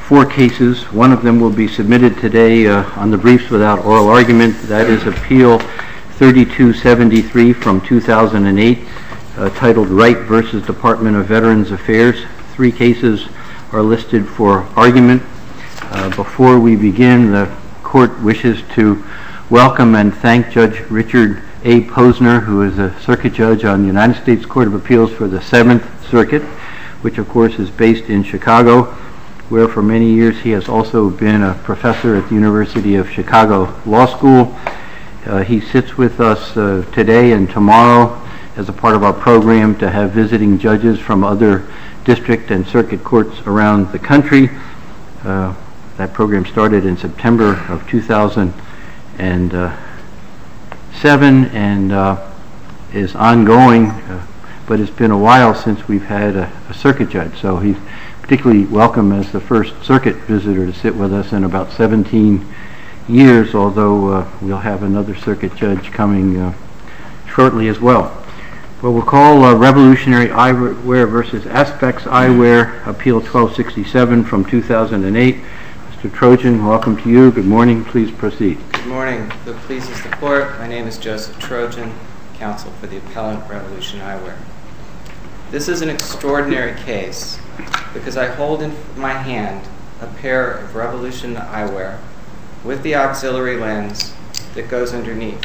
4 cases. One of them will be submitted today on the briefs without oral argument. That is Appeal 3273 from 2008, titled Wright v. Department of Veterans Affairs. 3 cases are listed for argument. Before we begin, the Court wishes to welcome and thank Judge Richard A. Posner, who is a circuit judge on the United States Court of Appeals for the 7th Circuit, which of course is based in Chicago, where for many years he has also been a professor at the University of Chicago Law School. He sits with us today and tomorrow as a part of our program to have visiting judges from other district and circuit courts around the country. That program started in September of 2007 and is ongoing, but it's been a while since we've had a circuit judge, so he's particularly welcome as the first circuit visitor to sit with us in about 17 years, although we'll have another circuit judge coming shortly as well. Well, we'll call Revolutionary Eyewear v. Aspects Eyewear, Appeal 1267 from 2008. Mr. Trojan, welcome to you. Good morning. Please proceed. Good morning. If it pleases the Court, my name is Joseph Trojan, counsel for the appellant Revolution Eyewear. This is an extraordinary case because I hold in my hand a pair of Revolution Eyewear with the auxiliary lens that goes underneath.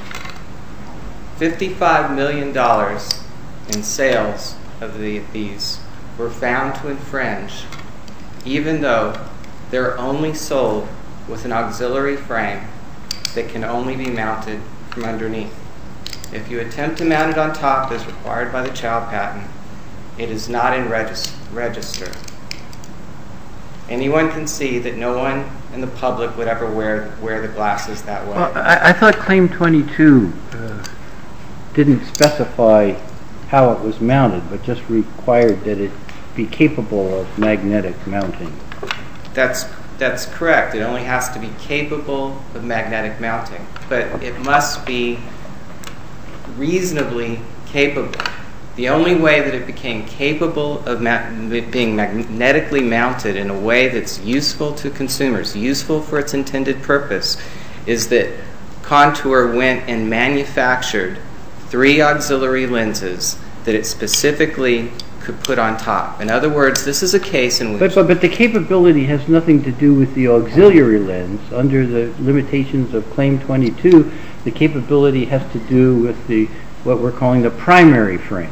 $55 million in sales of these were found to infringe, even though they're only sold with an auxiliary frame that can only be mounted from underneath. If you attempt to mount it on top as required by the child patent, it is not in register. Anyone can see that no one in the public would ever wear the glasses that way. Well, I thought Claim 22 didn't specify how it was mounted, but just required that it be capable of magnetic mounting. That's correct. It only has to be capable of magnetic mounting, but it must be reasonably capable. The only way that it became capable of being magnetically mounted in a way that's useful to consumers, useful for its intended purpose, is that Contour went and manufactured 3 auxiliary lenses that it specifically could put on top. In other words, this is a case in which... But the capability has nothing to do with the auxiliary lens. Under the limitations of Claim 22, the capability has to do with what we're calling the primary frame.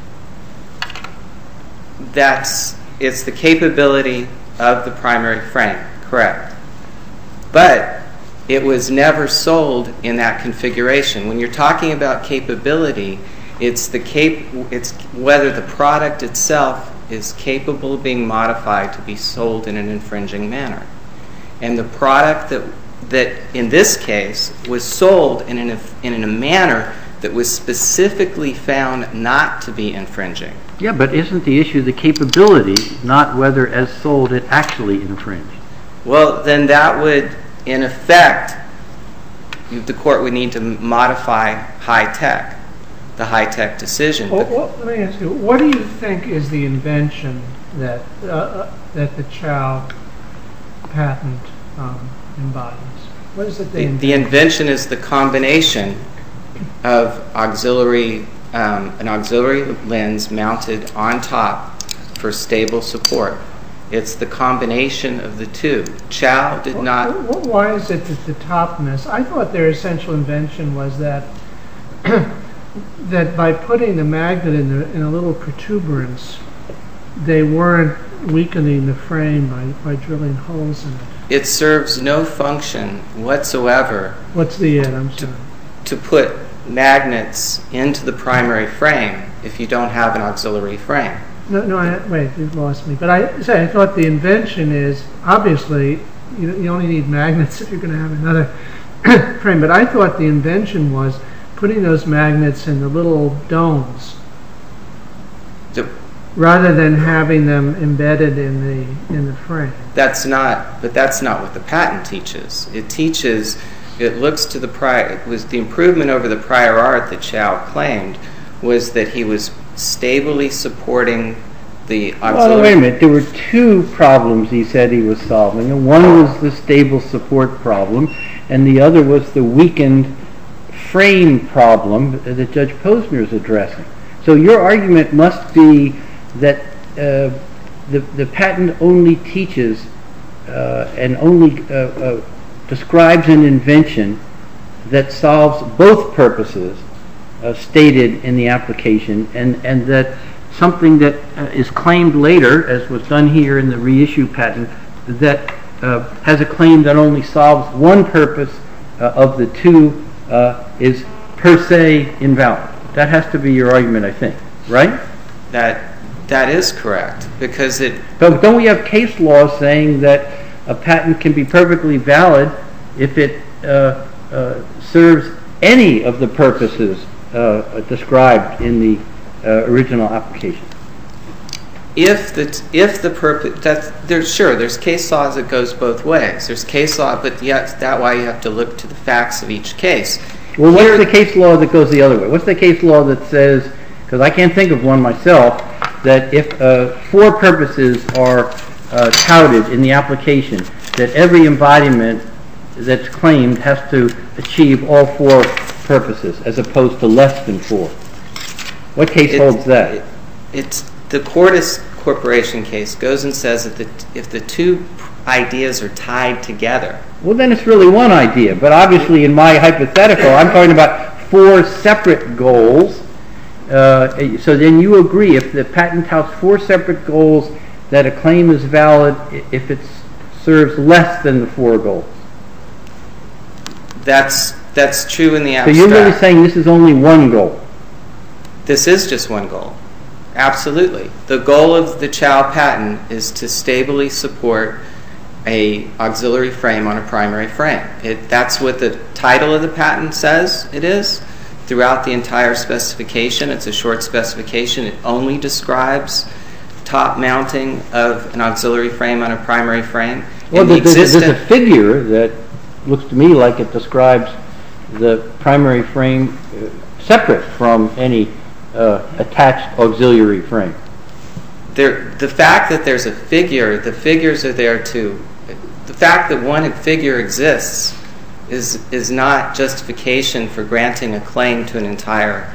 It's the capability of the primary frame, correct. But it was never sold in that configuration. When you're talking about capability, it's whether the product itself is capable of being modified to be sold in an infringing manner. And the product that in this case was sold in a manner that was specifically found not to be infringing. Yeah, but isn't the issue the capability, not whether as sold it actually infringed? Well, then that would, in effect, the Court would need to modify high-tech, the high-tech decision. Well, let me ask you, what do you think is the invention that the child patent embodies? What is it they invent? The invention is the combination of an auxiliary lens mounted on top for stable support. It's the combination of the two. Chow did not... Why is it that the topness... I thought their essential invention was that that by putting the magnet in a little protuberance, they weren't weakening the frame by drilling holes in it. It serves no function whatsoever. What's the it? I'm sorry. To put magnets into the primary frame if you don't have an auxiliary frame. Wait, you've lost me. But I thought the invention is, obviously, you only need magnets if you're going to have another frame. But I thought the invention was putting those magnets in the little domes rather than having them embedded in the frame. That's not what the patent teaches. It looks to the improvement over the prior art that Chow claimed was that he was stably supporting the auxiliary... Well, wait a minute. There were two problems he said he was solving. And one was the stable support problem, and the other was the weakened frame problem that Judge Posner is addressing. So your argument must be that the patent only teaches and only describes an invention that solves both purposes stated in the application, and that something that is claimed later, as was done here in the reissue patent, that has a claim that only solves one purpose of the two is per se invalid. That has to be your argument, I think, right? That is correct, because it... But don't we have case law saying that a patent can be perfectly valid if it serves any of the purposes described in the original application? If the purpose... There's case laws that goes both ways. There's case law, but yet that's why you have to look to the facts of each case. Well, what's the case law that goes the other way? What's the case law that says, because I can't think of one myself, that if four purposes are touted in the application, that every embodiment that's claimed has to achieve all four purposes, as opposed to less than four? What case holds that? It's the Cordis Corporation case goes and says that if the two ideas are tied together... Well, then it's really one idea. But obviously, in my hypothetical, I'm talking about four separate goals. So then you agree, if the patent touts four separate goals, that a claim is valid if it serves less than the four goals. That's true in the abstract. So you're really saying this is only one goal? This is just one goal. Absolutely. The goal of the Chow patent is to stably support a auxiliary frame on a primary frame. That's what the title of the patent says it is. Throughout the entire specification, it's a short specification. It only describes top mounting of an auxiliary frame on a primary frame. Well, there's a figure that looks to me like it describes the primary frame separate from any attached auxiliary frame. The fact that there's a figure, the figures are there too. The fact that one figure exists is not justification for granting a claim to an entire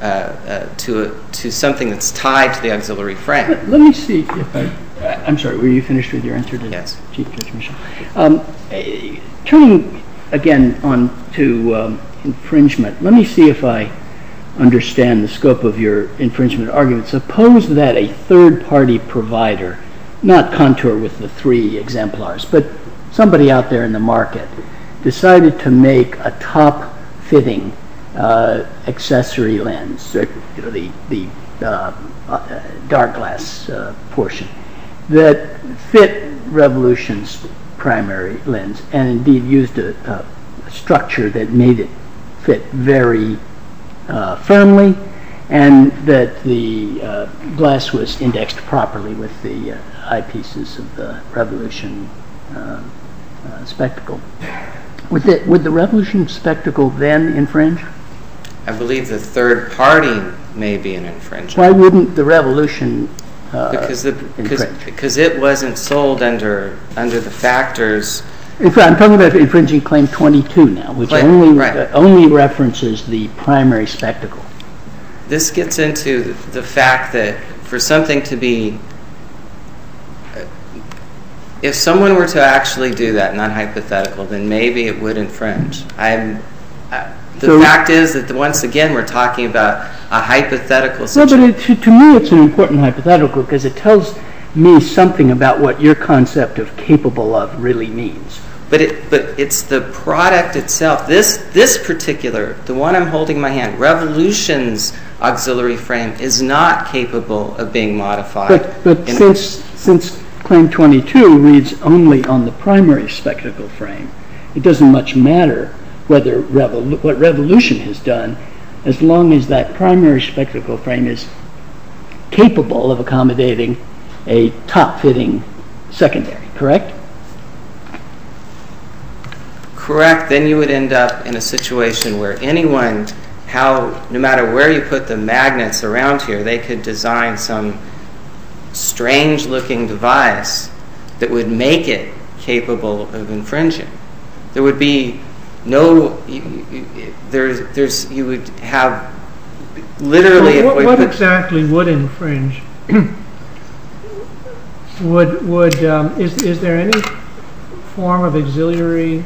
to something that's tied to the auxiliary frame. Let me see if I'm sorry, were you finished with your answer to Yes. Chief Judge Michel? Turning again on to infringement, let me see if I understand the scope of your infringement argument. Suppose that a third-party provider, not Contour with the 3 exemplars, but somebody out there in the market, decided to make a top-fitting accessory lens, the dark glass portion, that fit Revolution's primary lens, and indeed used a structure that made it fit very firmly, and that the glass was indexed properly with the eyepieces of the Revolution spectacle. Would the Revolution spectacle then infringe? I believe the third party may be an infringer. Why wouldn't the Revolution infringe? Because it wasn't sold under the factors. I'm talking about infringing Claim 22 now, which only references the primary spectacle. This gets into the fact that for something to be... If someone were to actually do that, not hypothetical, then maybe it would infringe. The fact is that, once again, we're talking about a hypothetical situation. No, but to me it's an important hypothetical because it tells me something about what your concept of capable of really means. But it's the product itself. This particular, the one I'm holding in my hand, Revolution's auxiliary frame is not capable of being modified. But since Claim 22 reads only on the primary spectacle frame, it doesn't much matter what Revolution has done, as long as that primary spectacle frame is capable of accommodating a top-fitting secondary, correct? Correct. Then you would end up in a situation where anyone, no matter where you put the magnets around here, they could design some strange-looking device that would make it capable of infringing. There would be no. You would have literally. What exactly would infringe? Is there any form of auxiliary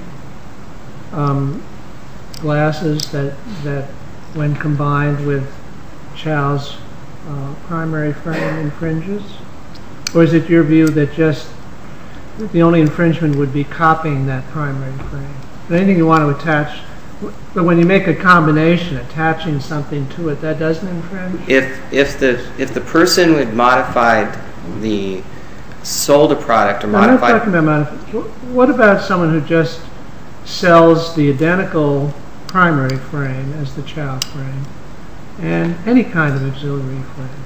glasses that when combined with Chow's primary frame infringes? Or is it your view that just the only infringement would be copying that primary frame? Anything you want to attach, but when you make a combination, attaching something to it, that doesn't infringe? If the person would sold a product or modified. I'm not talking about what about someone who just sells the identical primary frame as the Chow frame and any kind of auxiliary frame?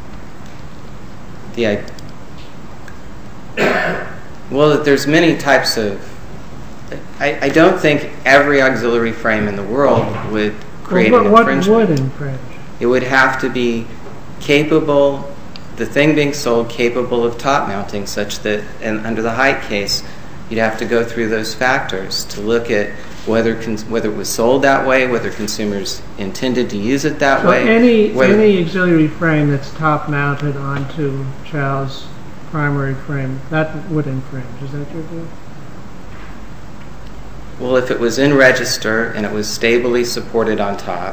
Well, there's many types of. I don't think every auxiliary frame in the world would create an infringement. What would infringe? It would have to be capable. The thing being sold capable of top mounting, such that, and under the height case, you'd have to go through those factors to look at whether it was sold that way, whether consumers intended to use it that way. So any auxiliary frame that's top mounted onto Chow's primary frame, that would infringe. Is that your view? Well, if it was in register and it was stably supported on top,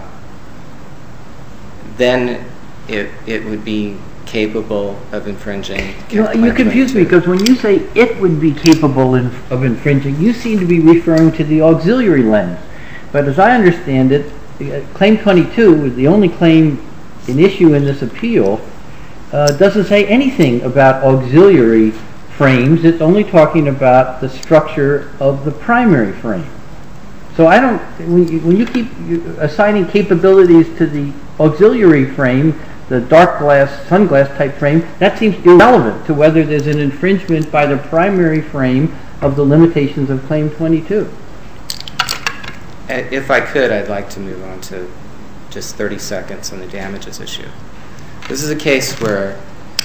then it would be capable of infringing. You confuse me, because when you say it would be capable of infringing, you seem to be referring to the auxiliary lens. But as I understand it, Claim 22, the only claim in issue in this appeal, doesn't say anything about auxiliary frames. It's only talking about the structure of the primary frame. So I don't. When you keep assigning capabilities to the auxiliary frame, the dark glass, sunglass type frame, that seems irrelevant to whether there's an infringement by the primary frame of the limitations of Claim 22. If I could, I'd like to move on to just 30 seconds on the damages issue. This is a case where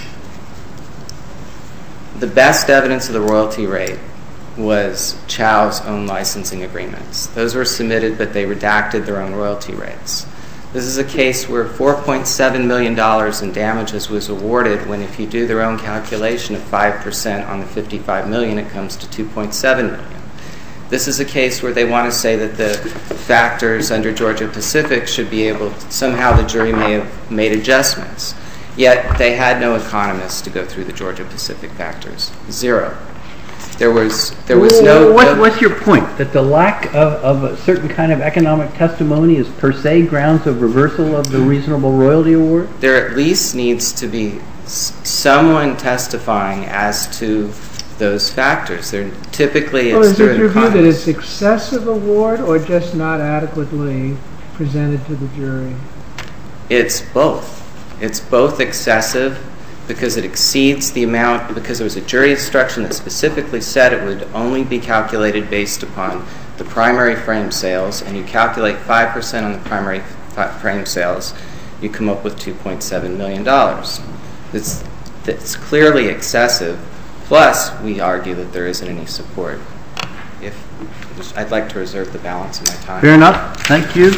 the best evidence of the royalty rate was Chow's own licensing agreements. Those were submitted, but they redacted their own royalty rates. This is a case where $4.7 million in damages was awarded when, if you do their own calculation of 5% on the $55 million, it comes to $2.7 million. This is a case where they want to say that the factors under Georgia Pacific should be able to, somehow the jury may have made adjustments. Yet they had no economists to go through the Georgia Pacific factors. Zero. There was no. What's your point? That the lack of a certain kind of economic testimony is per se grounds of reversal of the reasonable royalty award? There at least needs to be someone testifying as to those factors. Typically, is it your view that it's excessive award or just not adequately presented to the jury? It's both. It's both excessive because it exceeds the amount, because there was a jury instruction that specifically said it would only be calculated based upon the primary frame sales, and you calculate 5% on the primary frame sales, you come up with $2.7 million. It's clearly excessive, plus we argue that there isn't any support. I'd like to reserve the balance of my time. Fair enough. Thank you.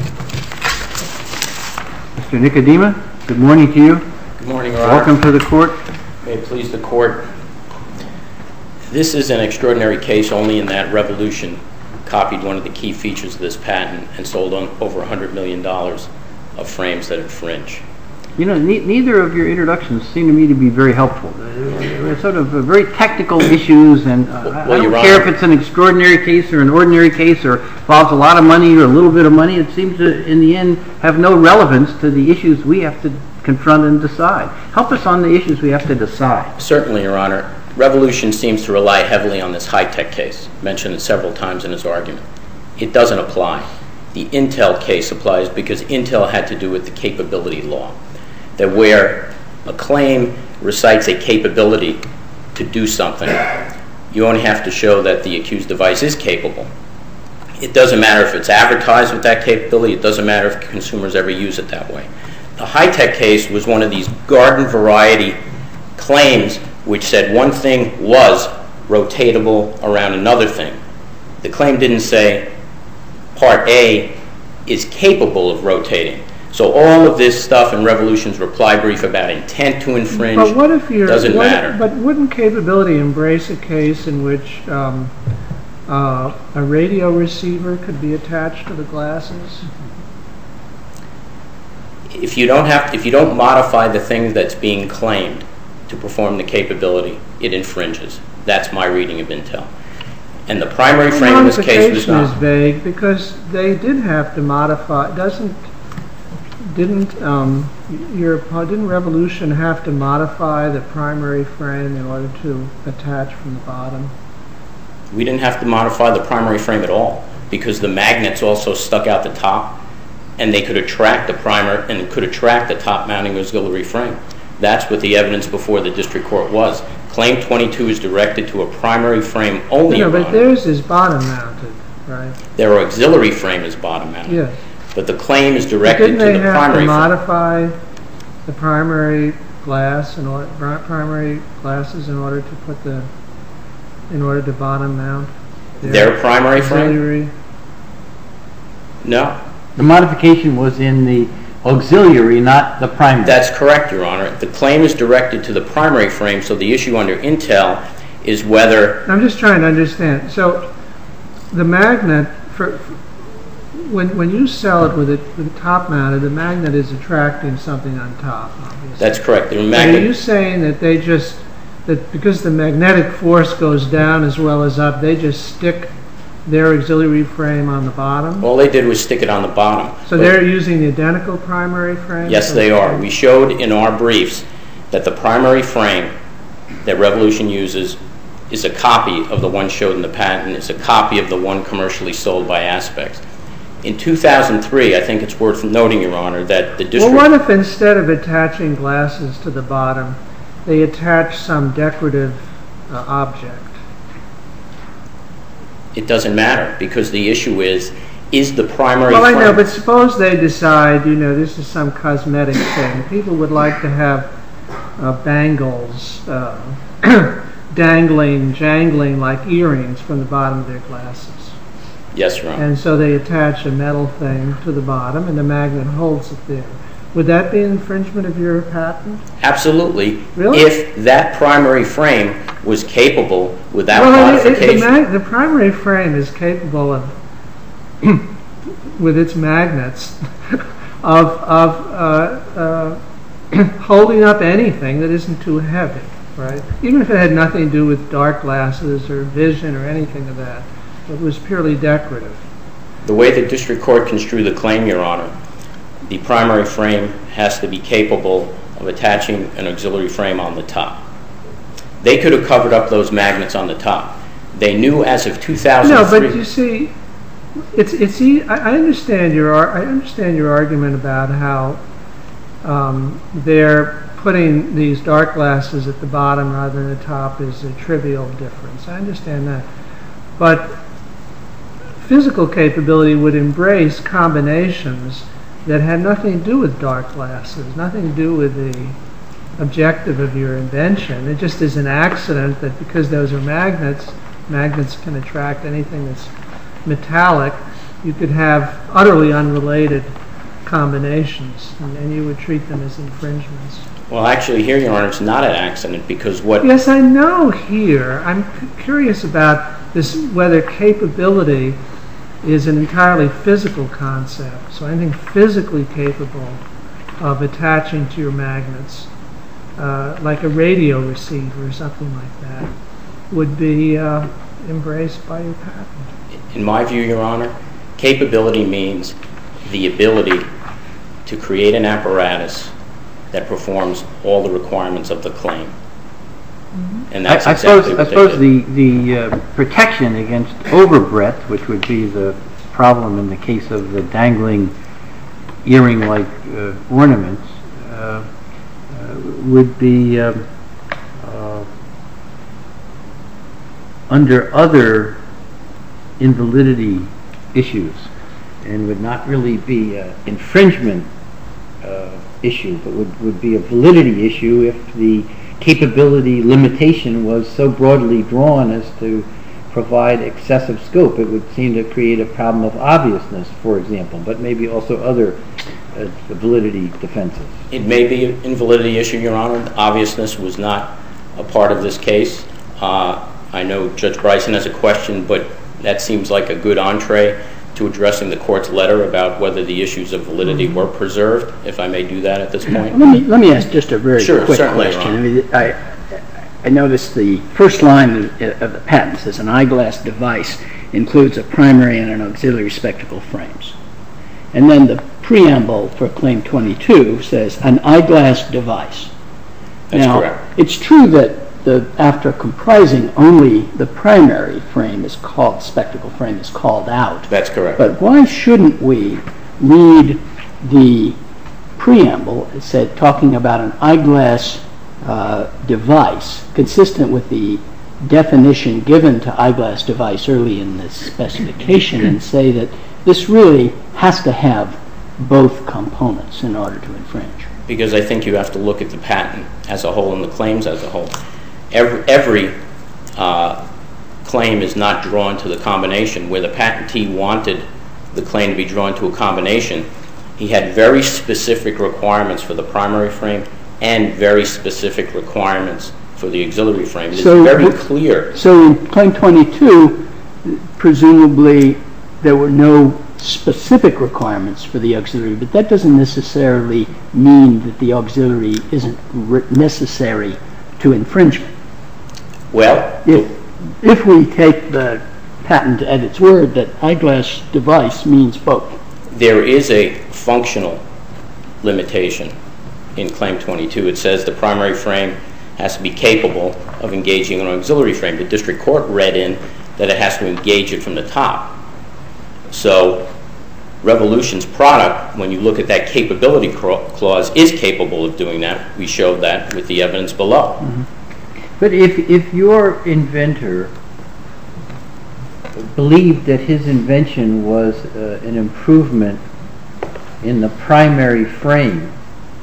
Mr. Nicodema, good morning to you. Good morning, Your Honor. Welcome to the court. May it please the court. This is an extraordinary case only in that Revolution copied one of the key features of this patent and sold over $100 million of frames that infringe. You know, neither of your introductions seem to me to be very helpful. They're sort of very technical issues, and I don't care if it's an extraordinary case or an ordinary case or involves a lot of money or a little bit of money. It seems to, in the end, have no relevance to the issues we have to confront and decide. Help us on the issues we have to decide. Certainly, Your Honor. Revolution seems to rely heavily on this high-tech case, mentioned it several times in his argument. It doesn't apply. The Intel case applies because Intel had to do with the capability law, that where a claim recites a capability to do something, you only have to show that the accused device is capable. It doesn't matter if it's advertised with that capability. It doesn't matter if consumers ever use it that way. The high-tech case was one of these garden variety claims which said one thing was rotatable around another thing. The claim didn't say Part A is capable of rotating. So all of this stuff in Revolution's reply brief about intent to infringe doesn't matter. But wouldn't capability embrace a case in which a radio receiver could be attached to the glasses? If you don't modify the thing that's being claimed to perform the capability, it infringes. That's my reading of Intel. And the primary frame in this case was not. Modification is vague because they did have to modify. Didn't Revolution have to modify the primary frame in order to attach from the bottom? We didn't have to modify the primary frame at all because the magnets also stuck out the top, and they could attract the primer and could attract the top mounting auxiliary frame. That's what the evidence before the district court was. Claim 22 is directed to a primary frame only. No, but theirs is bottom mounted, right? Their auxiliary frame is bottom mounted. Yes. But the claim is directed to the primary frame. Didn't they have to modify the primary glasses in order to bottom mount their primary auxiliary frame? No. The modification was in the auxiliary, not the primary. That's correct, Your Honor. The claim is directed to the primary frame, so the issue under Intel is whether... I'm just trying to understand. So the magnet, when you sell it with it top mounted, the magnet is attracting something on top, obviously. That's correct. Are you saying that that because the magnetic force goes down as well as up, they just stick their auxiliary frame on the bottom? All they did was stick it on the bottom. So they're using the identical primary frame? Yes, they are. We showed in our briefs that the primary frame that Revolution uses is a copy of the one showed in the patent. It's a copy of the one commercially sold by Aspect. In 2003, I think it's worth noting, Your Honor, that the district... Well, what if instead of attaching glasses to the bottom, they attach some decorative object? It doesn't matter, because the issue is the primary frame... Well, I know, but suppose they decide, this is some cosmetic thing. People would like to have bangles jangling like earrings from the bottom of their glasses. Yes, Your Honor. And so they attach a metal thing to the bottom, and the magnet holds it there. Would that be an infringement of your patent? Absolutely. Really? If that primary frame was capable without modification. The primary frame is capable of, with its magnets, of holding up anything that isn't too heavy, right? Even if it had nothing to do with dark glasses or vision or anything of that. It was purely decorative. The way the district court construed the claim, Your Honor, the primary frame has to be capable of attaching an auxiliary frame on the top. They could have covered up those magnets on the top. They knew as of 2003... No, but you see, I understand your argument about how they're putting these dark glasses at the bottom rather than the top is a trivial difference. I understand that. But physical capability would embrace combinations that had nothing to do with dark glasses, nothing to do with the objective of your invention. It just is an accident that because those are magnets can attract anything that's metallic. You could have utterly unrelated combinations, and you would treat them as infringements. Well, actually, here, Your Honor, it's not an accident because what... Yes, I know here. I'm curious about this, whether capability is an entirely physical concept. So anything physically capable of attaching to your magnets, like a radio receiver or something like that, would be embraced by your patent. In my view, Your Honor, capability means the ability to create an apparatus that performs all the requirements of the claim. Mm-hmm. And that's exactly what they did. The protection against overbreadth, which would be the problem in the case of the dangling earring-like ornaments, would be under other invalidity issues and would not really be an infringement issue, but would be a validity issue if the capability limitation was so broadly drawn as to provide excessive scope. It would seem to create a problem of obviousness, for example, but maybe also other validity defenses. It may be an invalidity issue, Your Honor. Obviousness was not a part of this case. I know Judge Bryson has a question, but that seems like a good entree to addressing the court's letter about whether the issues of validity were preserved, if I may do that at this point. Let me ask just a very quick certainly, question. I noticed the first line of the patent says an eyeglass device includes a primary and an auxiliary spectacle frames. And then the preamble for Claim 22 says an eyeglass device. That's now, correct. It's true that after comprising only the primary frame is called, spectacle frame is called out. That's correct. But why shouldn't we read the preamble, it said, talking about an eyeglass device, consistent with the definition given to eyeglass device early in the specification, and say that this really has to have both components in order to infringe? Because I think you have to look at the patent as a whole and the claims as a whole. Every claim is not drawn to the combination. Where the patentee wanted the claim to be drawn to a combination, he had very specific requirements for the primary frame and very specific requirements for the auxiliary frame. It is very clear. So in Claim 22, presumably there were no specific requirements for the auxiliary, but that doesn't necessarily mean that the auxiliary isn't necessary to infringement. Well, if we take the patent at its word that eyeglass device means both. there is a functional limitation in Claim 22. It says the primary frame has to be capable of engaging an auxiliary frame. The district court read in that it has to engage it from the top. So Revolution's product, when you look at that capability clause, is capable of doing that. We showed that with the evidence below. Mm-hmm. But if your inventor believed that his invention was an improvement in the primary frame,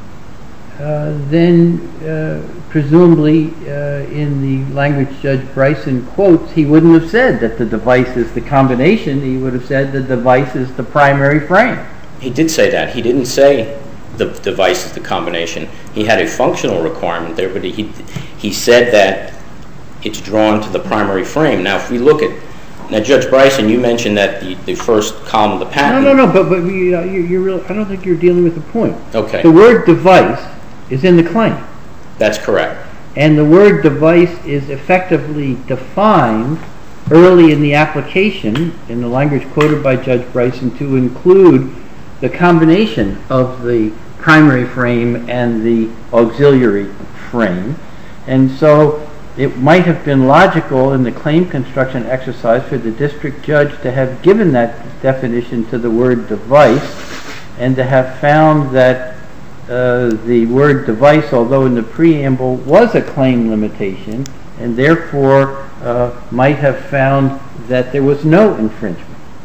then presumably in the language Judge Bryson quotes, he wouldn't have said that the device is the combination. He would have said the device is the primary frame. He did say that. He didn't say the device is the combination. He had a functional requirement there, but he said that it's drawn to the primary frame. Now, if we look at now, Judge Bryson, you mentioned that the first column of the patent. No, but you're really, I don't think you're dealing with the point. Okay. The word device is in the claim. That's correct. And the word device is effectively defined early in the application, in the language quoted by Judge Bryson, to include the combination of the primary frame and the auxiliary frame. And so it might have been logical in the claim construction exercise for the district judge to have given that definition to the word device and to have found that the word device, although in the preamble, was a claim limitation, and therefore might have found that there was no infringement.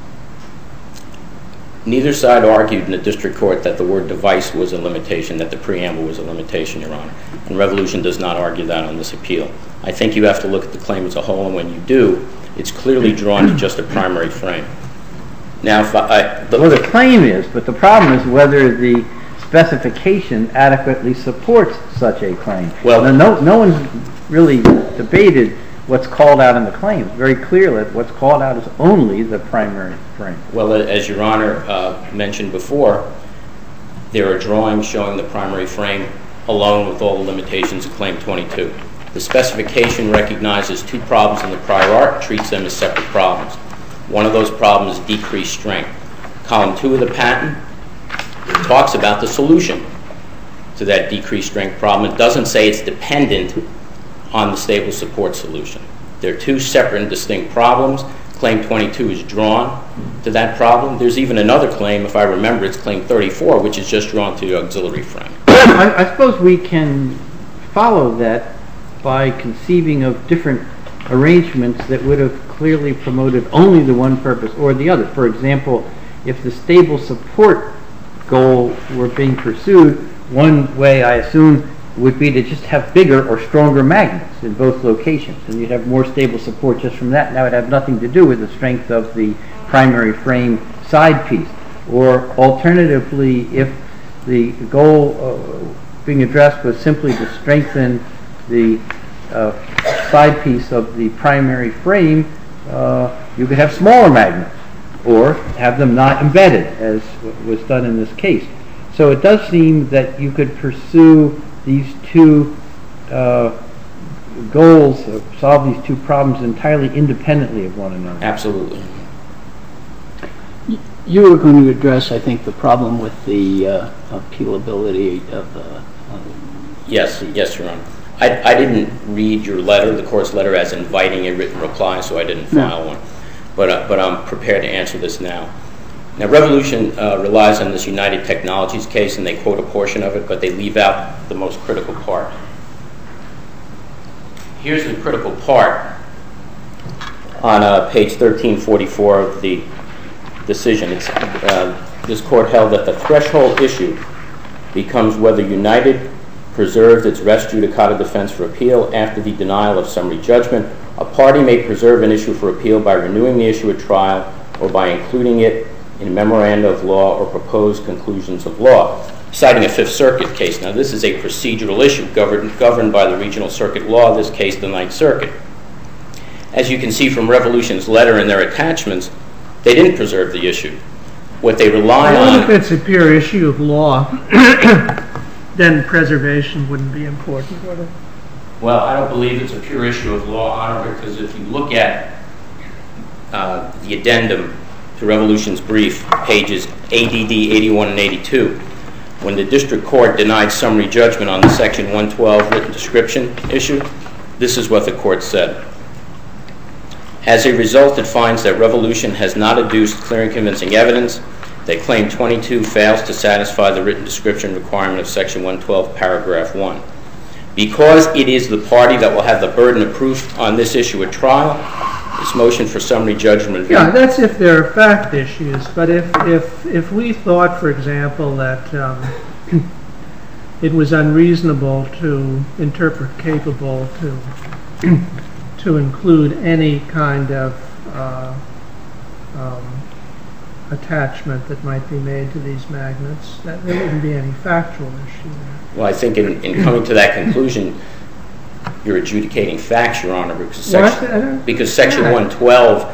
Neither side argued in the district court that the word device was a limitation, that the preamble was a limitation, Your Honor. And Revolution does not argue that on this appeal. I think you have to look at the claim as a whole, and when you do, it's clearly drawn to just a primary frame. Now, well, the claim is, but the problem is whether the specification adequately supports such a claim. Well, no one's really debated what's called out in the claim. It's very clear that what's called out is only the primary frame. Well, as Your Honor mentioned before, there are drawings showing the primary frame along with all the limitations of Claim 22. The specification recognizes two problems in the prior art, treats them as separate problems. One of those problems is decreased strength. Column 2 of the patent talks about the solution to that decreased strength problem. It doesn't say it's dependent on the stable support solution. They're two separate and distinct problems. Claim 22 is drawn to that problem. There's even another claim, if I remember, it's Claim 34, which is just drawn to the auxiliary frame. I suppose we can follow that by conceiving of different arrangements that would have clearly promoted only the one purpose or the other. For example, if the stable support goal were being pursued, one way I assume would be to just have bigger or stronger magnets in both locations, and you'd have more stable support just from that. Now it would have nothing to do with the strength of the primary frame side piece. Or alternatively, if the goal being addressed was simply to strengthen the side piece of the primary frame, you could have smaller magnets or have them not embedded, as was done in this case. So it does seem that you could pursue these two goals, solve these two problems entirely independently of one another. Absolutely. You were going to address, I think, the problem with the appealability of the... Yes, Your Honor. I didn't read your letter, the court's letter, as inviting a written reply, so I didn't file one. But I'm prepared to answer this now. Now, Revolution relies on this United Technologies case, and they quote a portion of it, but they leave out the most critical part. Here's the critical part on page 1344 of the decision. This court held that the threshold issue becomes whether United preserved its res judicata defense for appeal after the denial of summary judgment. A party may preserve an issue for appeal by renewing the issue at trial or by including it in memoranda of law or proposed conclusions of law, citing a Fifth Circuit case. Now, this is a procedural issue governed by the regional circuit law, this case the Ninth Circuit. As you can see from Revolution's letter and their attachments, they didn't preserve the issue. What they rely on... If it's a pure issue of law, then preservation wouldn't be important, would it? Well, I don't believe it's a pure issue of law, Honor, because if you look at the addendum to Revolution's brief, pages ADD 81 and 82, when the district court denied summary judgment on the Section 112 written description issue, this is what the court said. As a result, it finds that Revolution has not adduced clear and convincing evidence that Claim 22 fails to satisfy the written description requirement of Section 112, Paragraph 1. Because it is the party that will have the burden of proof on this issue at trial, this motion for summary judgment... Yeah, that's if there are fact issues. But if we thought, for example, that it was unreasonable to interpret capable to include any kind of attachment that might be made to these magnets, that there wouldn't be any factual issue there. Well, I think in coming to that conclusion, you're adjudicating facts, Your Honor, because Section 112...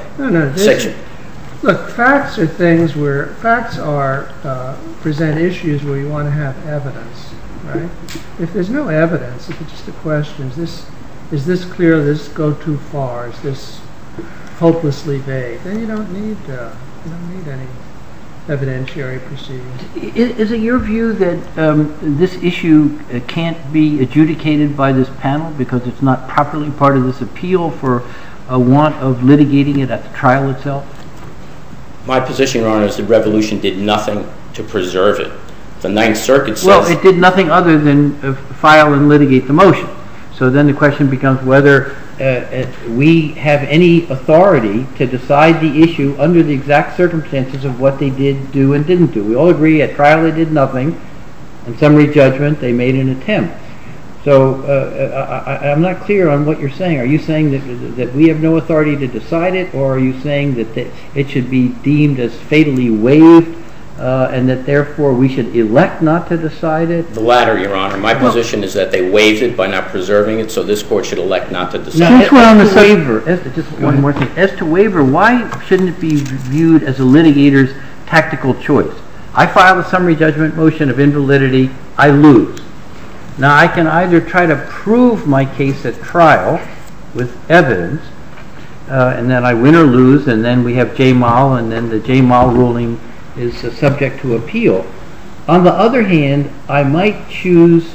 Look, facts are things where... Facts present issues where you want to have evidence, right? If there's no evidence, if it's just a question, is this clear, does this go too far, is this hopelessly vague, then you don't need any evidentiary proceedings. Is it your view that this issue can't be adjudicated by this panel because it's not properly part of this appeal for a want of litigating it at the trial itself? My position, Your Honor, is that Revolution did nothing to preserve it. The Ninth Circuit says... Well, it did nothing other than file and litigate the motion. So then the question becomes whether we have any authority to decide the issue under the exact circumstances of what they did do and didn't do. We all agree at trial they did nothing. In summary judgment, they made an attempt. So I'm not clear on what you're saying. Are you saying that we have no authority to decide it, or are you saying that it should be deemed as fatally waived and that therefore we should elect not to decide it? The latter, Your Honor. My position is that they waived it by not preserving it, so this Court should elect not to decide it. Since we're on the waiver, just one more thing. As to waiver, why shouldn't it be viewed as a litigator's tactical choice? I file a summary judgment motion of invalidity, I lose. Now I can either try to prove my case at trial with evidence, and then I win or lose, and then we have J-Mal, and then the J-Mal ruling is subject to appeal. On the other hand, I might choose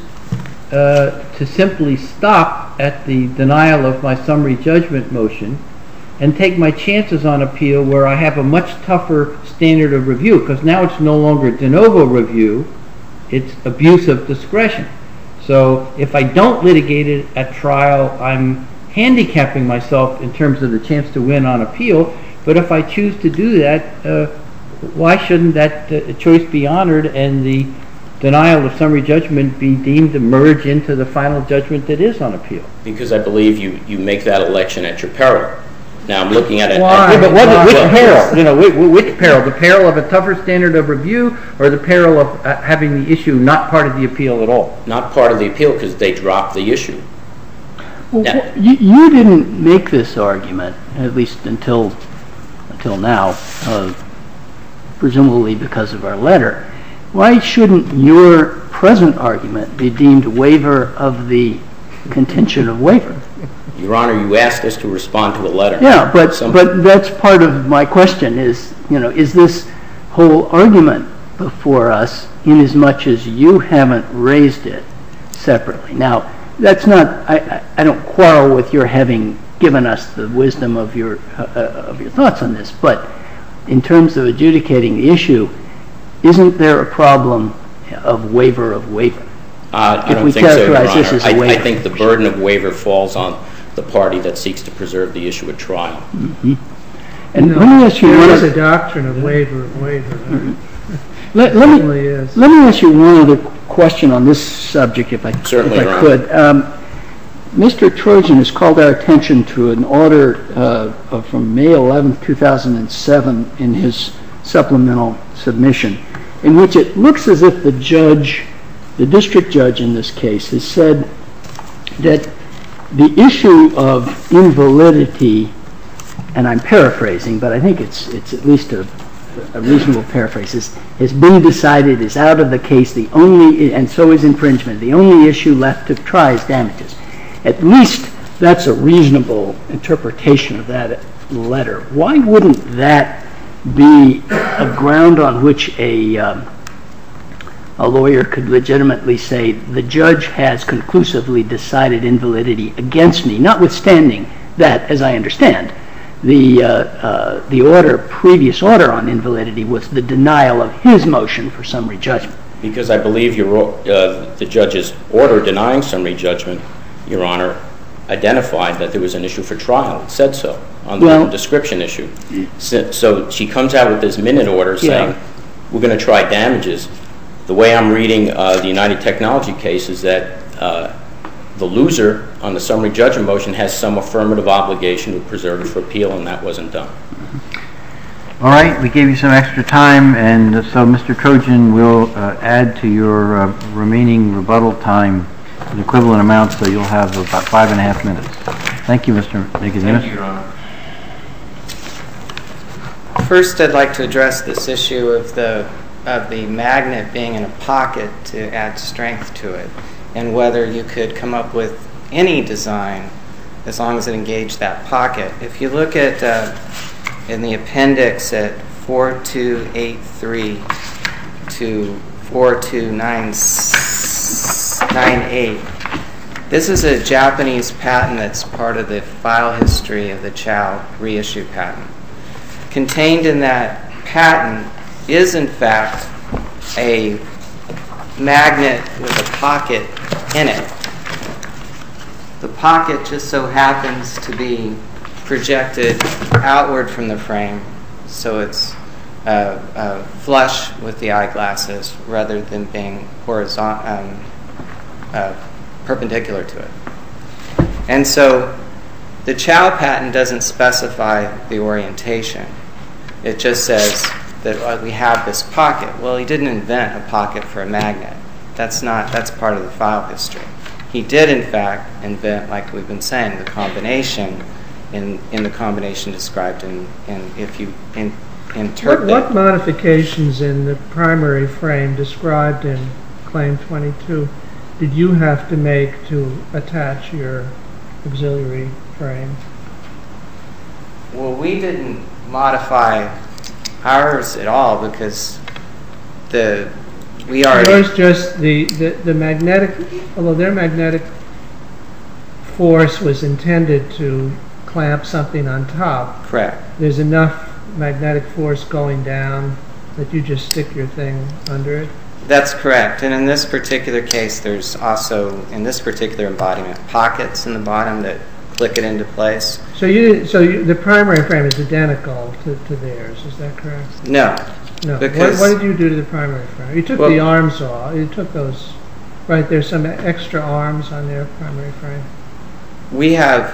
to simply stop at the denial of my summary judgment motion and take my chances on appeal where I have a much tougher standard of review, because now it's no longer de novo review, it's abuse of discretion. So if I don't litigate it at trial, I'm handicapping myself in terms of the chance to win on appeal, but if I choose to do that, why shouldn't that choice be honored and the denial of summary judgment be deemed to merge into the final judgment that is on appeal? Because I believe you make that election at your peril. Now I'm looking at it. Why? But which peril? Which peril? The peril of a tougher standard of review, or the peril of having the issue not part of the appeal at all? Not part of the appeal because they dropped the issue. Well, you didn't make this argument, at least until now, presumably because of our letter. Why shouldn't your present argument be deemed a waiver of the contention of waiver? Your Honor, you asked us to respond to a letter. Yeah, but that's part of my question is this whole argument before us inasmuch as you haven't raised it separately? Now, that's not, I don't quarrel with your having given us the wisdom of your thoughts on this, but in terms of adjudicating the issue, isn't there a problem of waiver of waiver? I don't think so, Your Honor. I think the burden of waiver falls on the party that seeks to preserve the issue at trial. Mm-hmm. And let me ask you there is a doctrine of waiver. Mm-hmm. Let me ask you one other question on this subject, if I could. Mr. Trojan has called our attention to an order from May 11, 2007 in his supplemental submission, in which it looks as if the district judge in this case has said that the issue of invalidity, and I'm paraphrasing, but I think it's at least a reasonable paraphrase, has been decided, is out of the case, and so is infringement. The only issue left to try is damages. At least that's a reasonable interpretation of that letter. Why wouldn't that be a ground on which a lawyer could legitimately say the judge has conclusively decided invalidity against me, notwithstanding that, as I understand, the previous order on invalidity was the denial of his motion for summary judgment? Because I believe the judge's order denying summary judgment, Your Honor, identified that there was an issue for trial. It said so on the written description issue. So she comes out with this minute order saying, we're going to try damages. The way I'm reading the United Technology case is that the loser on the summary judgment motion has some affirmative obligation to preserve it for appeal, and that wasn't done. All right, we gave you some extra time, and so Mr. Trojan will add to your remaining rebuttal time an equivalent amount, so you'll have about 5.5 minutes. Thank you, Mr. Nicodemus. Thank you, Your Honor. First, I'd like to address this issue of the magnet being in a pocket to add strength to it, and whether you could come up with any design as long as it engaged that pocket. If you look at in the appendix at 4283 to 42998, this is a Japanese patent that's part of the file history of the Chow reissue patent. Contained in that patent is, in fact, a magnet with a pocket in it. The pocket just so happens to be projected outward from the frame, so it's flush with the eyeglasses rather than being perpendicular to it. And so the Chow patent doesn't specify the orientation. It just says that we have this pocket. Well, he didn't invent a pocket for a magnet. That's part of the file history. He did, in fact, invent, like we've been saying, the combination in the combination described if you interpret. What modifications in the primary frame described in Claim 22 did you have to make to attach your auxiliary frame? Well, we didn't modify ours at all because yours just the magnetic, although their magnetic force was intended to clamp something on top. Correct. There's enough magnetic force going down that you just stick your thing under it? That's correct. And in this particular case, there's also, in this particular embodiment, pockets in the bottom that click it into place. So the primary frame is identical to theirs, is that correct? No. No. Because What did you do to the primary frame? You took the arms off. You took those. Right, there's some extra arms on their primary frame. we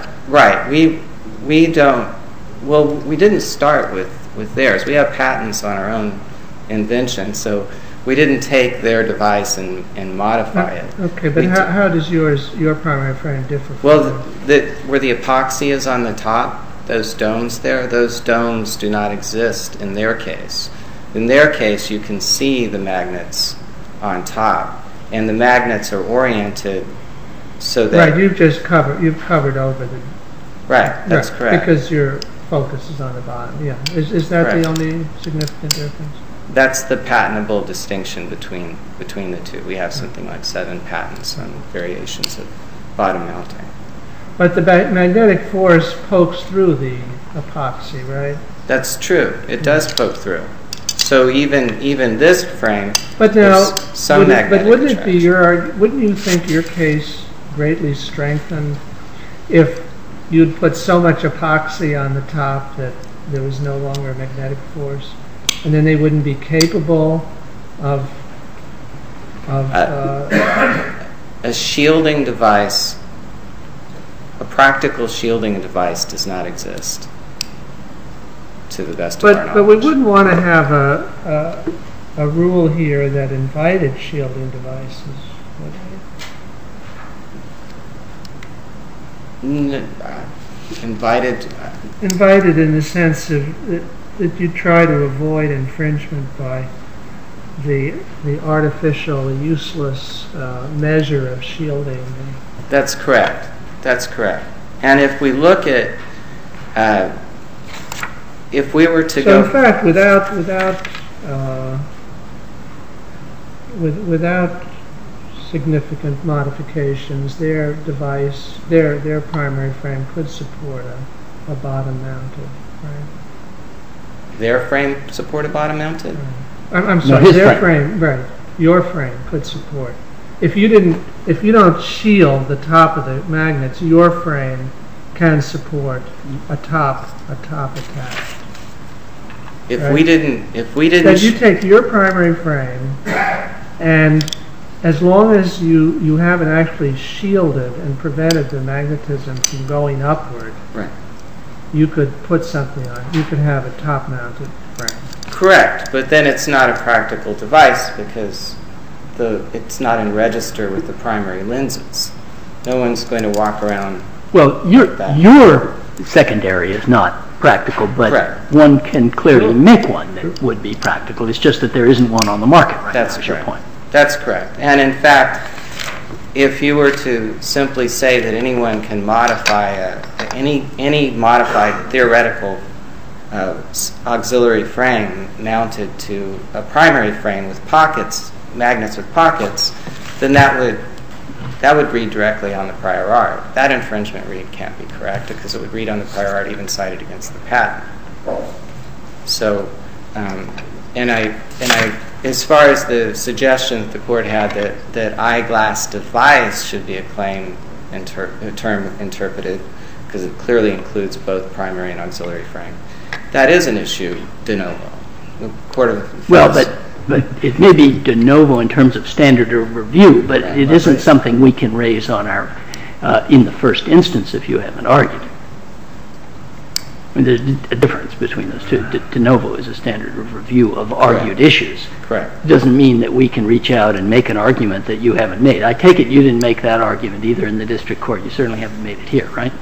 didn't start with theirs. We have patents on our own invention, so we didn't take their device and modify it. Okay, but how does your primary frame differ from Where the epoxy is on the top, those domes there, those domes do not exist in their case. In their case, you can see the magnets on top, and the magnets are oriented so that... Right, you've covered over the... Right, that's correct. Because your focus is on the bottom, yeah. Is that Correct. the only significant difference? That's the patentable distinction between the two. We have something like 7 patents on variations of bottom mounting. But the magnetic force pokes through the epoxy, right? That's true. It does poke through. So even this frame, But now, there's some magnetic wouldn't it be attraction. wouldn't you think your case greatly strengthened if you'd put so much epoxy on the top that there was no longer a magnetic force, and then they wouldn't be capable of A shielding device, a practical shielding device does not exist, to the best of our knowledge. But we wouldn't want to have a rule here that invited shielding devices. would we? Invited in the sense that you try to avoid infringement by the artificial, useless measure of shielding. That's correct. That's correct. And if we look at, if we were to go... So in fact, without significant modifications, their device, their primary frame could support a bottom mounted, right? Their frame support a bottom mounted? I'm sorry, their frame, right? Your frame could support. If you don't shield the top of the magnets, your frame can support a top attached. If we didn't... That you take your primary frame, and as long as you haven't actually shielded and prevented the magnetism from going upward, Right. you could put something on. You could have a top-mounted frame. Correct, but then it's not a practical device because it's not in register with the primary lenses. No one's going to walk around. Well, your secondary is not practical, but Correct. one can clearly make one that would be practical. It's just that there isn't one on the market right That's now, is your correct. point. That's correct. And in fact, if you were to simply say that anyone can modify any modified theoretical auxiliary frame mounted to a primary frame with pockets, magnets with pockets, then that would read directly on the prior art. That infringement read can't be correct because it would read on the prior art even cited against the patent. So, as far as the suggestion that the court had that eyeglass device should be a claim term interpreted because it clearly includes both primary and auxiliary frame, that is an issue de novo. The Court of Appeals. Well, but it may be de novo in terms of standard of review, but it isn't something we can raise on our in the first instance if you haven't argued. I mean, there's a difference between those two. De novo is a standard of review of argued issues. Correct. It doesn't mean that we can reach out and make an argument that you haven't made. I take it you didn't make that argument either in the district court. You certainly haven't made it here, right?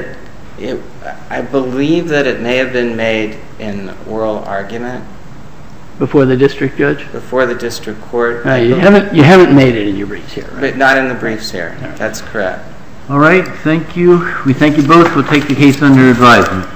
I believe that it may have been made in oral argument Before the district judge? before the district court. You haven't made it in your briefs here, right? But not in the briefs here. That's correct. All right, thank you. We thank you both. We'll take the case under advisement.